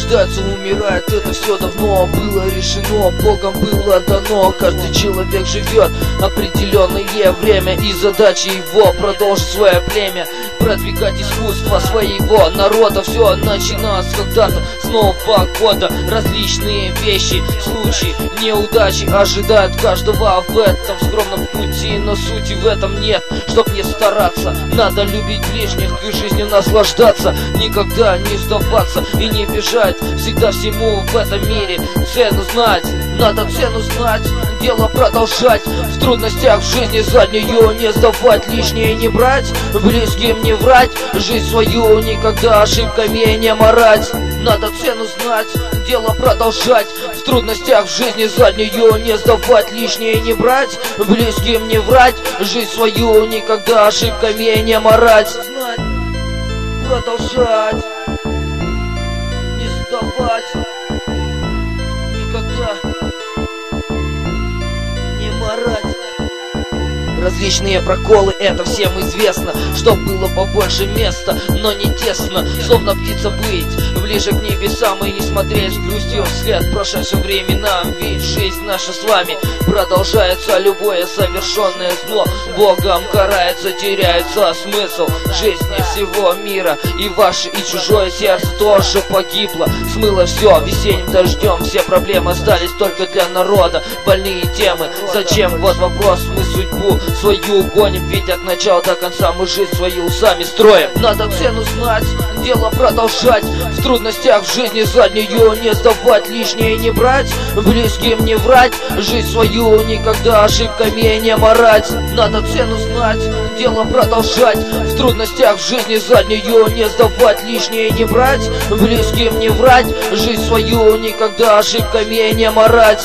рождается, умирает, это все давно было решено, Богом было дано. Каждый человек живет определенное время, и задача его продолжить свое племя, продвигать искусство своего народа. Все начиналось когда-то с нового года. Различные вещи, случаи, неудачи ожидают каждого в этом скромном пути, но сути в этом нет. Чтоб не стараться, надо любить ближних и жизнью наслаждаться, никогда не сдаваться и не бежать, всегда всему в этом мире цену знать. Надо цену знать, дело продолжать, в трудностях в жизни заднюю не сдавать, лишнее не брать, близким не врать, жизнь свою никогда ошибками не марать. Надо цену знать, дело продолжать, в трудностях в жизни заднюю не сдавать, лишнее не брать, близким не врать, жизнь свою никогда ошибками не марать. Знать, продолжать, не сдавать, никогда не марать. Различные проколы, это всем известно, чтоб было побольше места, но не тесно, словно птица быть ближе к небесам и не смотреть с грустью вслед прошедшим временам. Ведь жизнь наша с вами продолжается, любое совершенное зло Богом карается, теряется смысл жизни всего мира, и ваше и чужое сердце тоже погибло. Смыло все весенним дождем, все проблемы остались только для народа, больные темы. Зачем? Вот вопрос, мы судьбу свою гоним, ведь от начала до конца мы жизнь свою сами строим. Надо цену знать, дело продолжать, в трудностях в жизни заднюю не сдавать, лишнее не брать, близким не врать, жизнь свою никогда ошибками не марать. Надо цену знать, дело продолжать, в трудностях в жизни заднюю не сдавать, лишнее не брать, близким не врать, жизнь свою никогда ошибками не марать.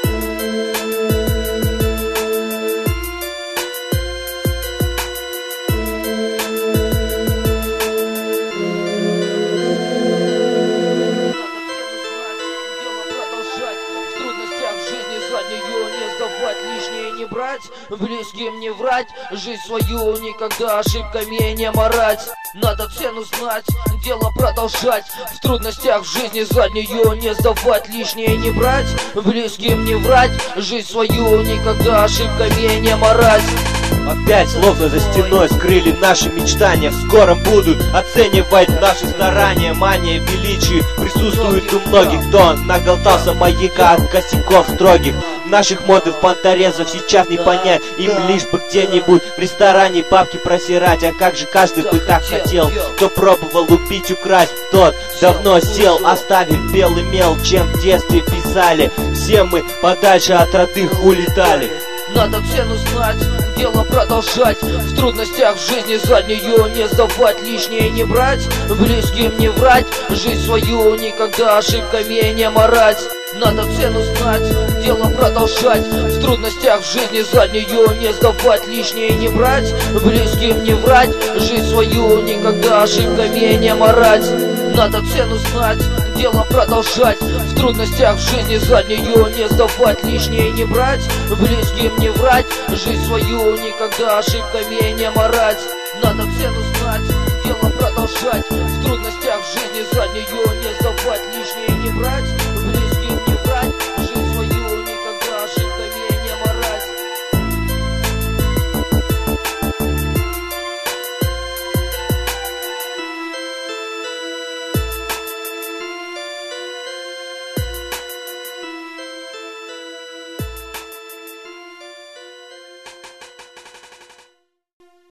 Лишнее не брать, близким не врать, жизнь свою никогда ошибками не марать. Надо цену знать, дело продолжать, в трудностях в жизни заднюю не сдавать, лишнее не брать, близким не врать, жизнь свою никогда ошибками не марать. Опять словно за стеной скрыли наши мечтания, в скором будут оценивать наши старания. Мания величия присутствует у многих, кто наглотался маяка от косяков строгих. Наших модных понторезов сейчас не понять, им лишь бы где-нибудь в ресторане бабки просирать. А как же каждый бы так хотел, кто пробовал убить, украсть, тот давно сел, оставив белый мел, чем в детстве писали. Все мы подальше от родных улетали. Надо цену знать, дело продолжать, в трудностях в жизни заднюю не сдавать, лишнее не брать, близким не врать, жизнь свою никогда ошибками не марать. Надо цену знать, дело продолжать, в трудностях в жизни заднюю не сдавать, лишнее не брать, близким не врать, жизнь свою никогда ошибками не марать. Надо цену знать, дело продолжать, в трудностях в жизни заднюю не сдавать, лишнее не брать, близким не врать, жизнь свою никогда ошибками не марать. Надо цену знать, дело продолжать, в трудностях в жизни заднюю не сдавать, лишнее не брать,